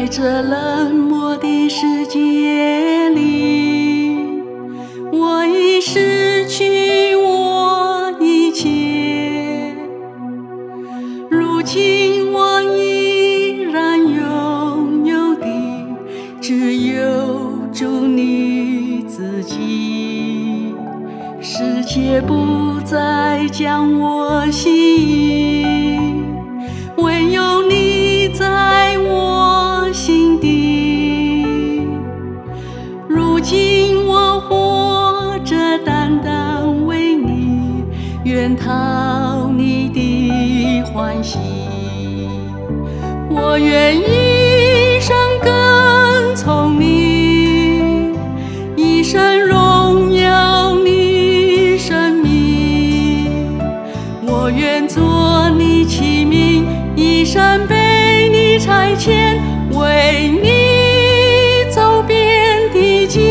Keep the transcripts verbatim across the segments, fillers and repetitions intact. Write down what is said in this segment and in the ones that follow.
这冷漠的世界里，我已失去我一切。如今我依然拥有的，只有主你自己。世界不再将我吸引，唯有你在我心底。如今我活着单单为你，愿讨你的欢喜。我愿一生跟从你，一生荣耀你生命。我愿做你器皿，一生被你差遣，为你走遍地极。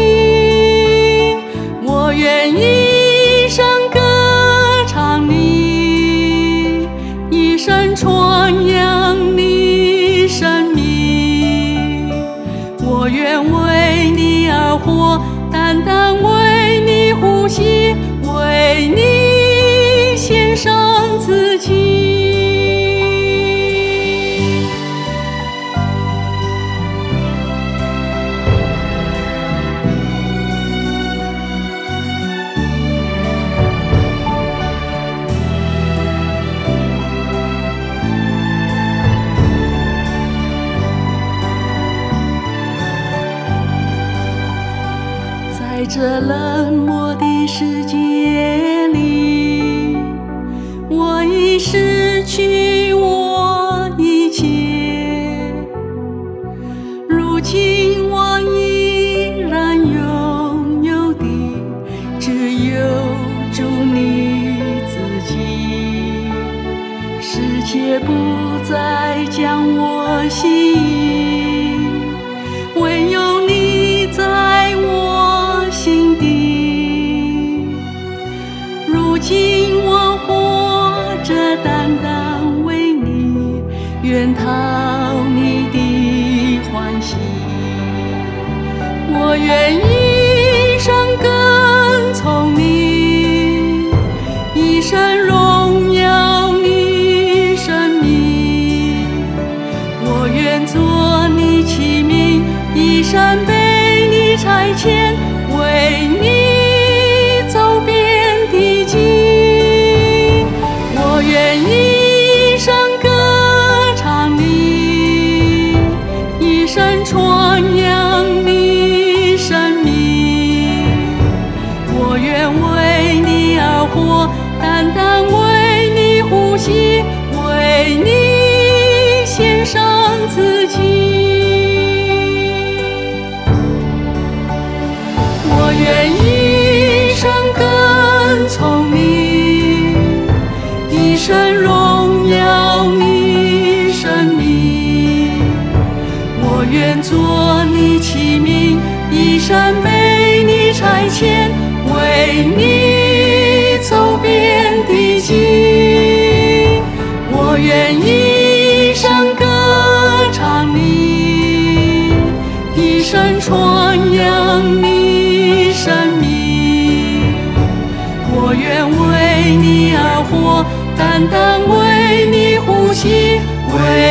我愿一生歌唱你，一生传扬你生命。我愿为你而活，单单为你呼吸，为你献上自己。在这冷漠的世界里，我已失去我一切。如今我依然拥有的，只有主你自己。世界不再将我吸引，唯有你在我心底。如今我活着单单为你，愿讨你的欢喜。我愿一生跟从你，一生荣耀你生命。我愿做你器皿，一生被你差遣，为你走遍地极。我愿一生歌唱你，一生传扬你生命。我愿为你而活，单单为你呼吸，为你献上自己。我愿一生跟从你，一生荣耀你生命。我愿做你器皿，一生被你差遣，为你走遍地极。我愿一生歌唱你，一生传扬你生命。我愿为你而活，单单为你呼吸，为